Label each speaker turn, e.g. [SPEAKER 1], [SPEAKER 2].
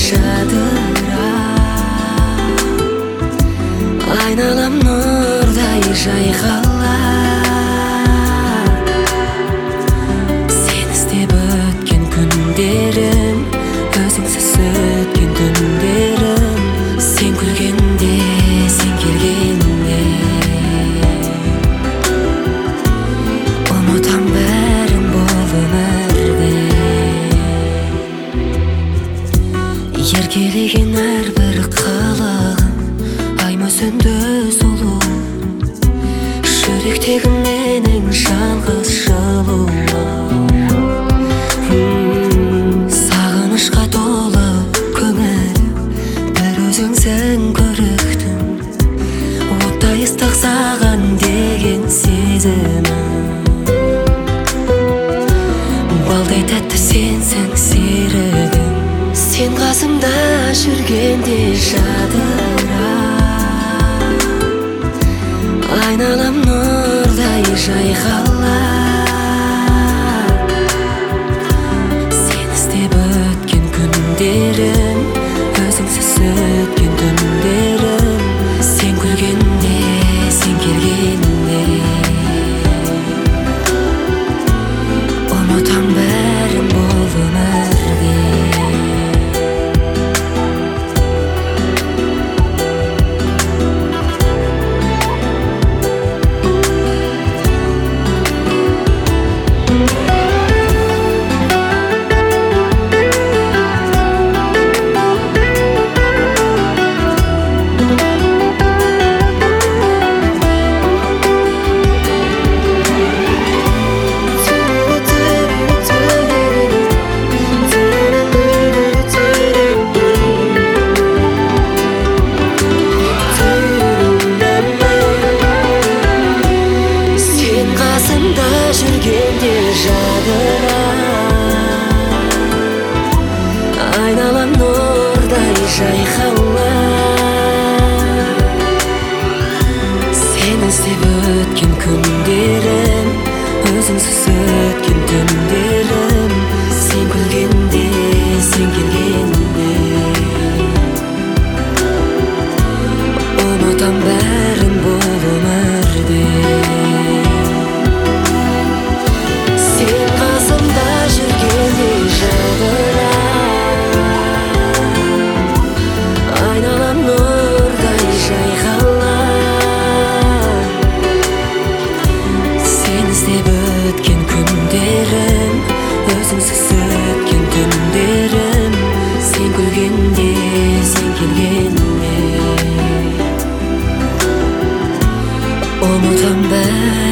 [SPEAKER 1] жадыра, айналам нурдай жайкала. Сен издеп өткөн күндерим, өзүңсүз өткөн түндерим. Сен күлгенде, сен келгенде унутам бәрін бол өмірде. Еркелеген әрбір қылығым аймөсінді сұлу, жүректегі менің жалғыз жылуым. Сағынышқа толы көңілім, бір өзіңсің көріктім, оттай ыстық саған деген сезімім. Балдай тәтті сенсің серігім, сен қасымда жүргенде жадыра, айналам нурдай жайқала. Сен іздеп өткен күндерім, өзіңсіз өткен түндерім. Сен күлгенде, сен келгенде ұмытам бәрін бұл өмірде. Жүргенде жадыра, айналам нурдай жайқала. Сен іздеп өткен күндерім, өзіңсіз өткен түндерім. Сен күлгенде, сен келгенде ұмытам бәрін бұл өмірде. Өзіңсіз өткен түндерім, сен күлгенде, сен келгенде ұмытам бәрін.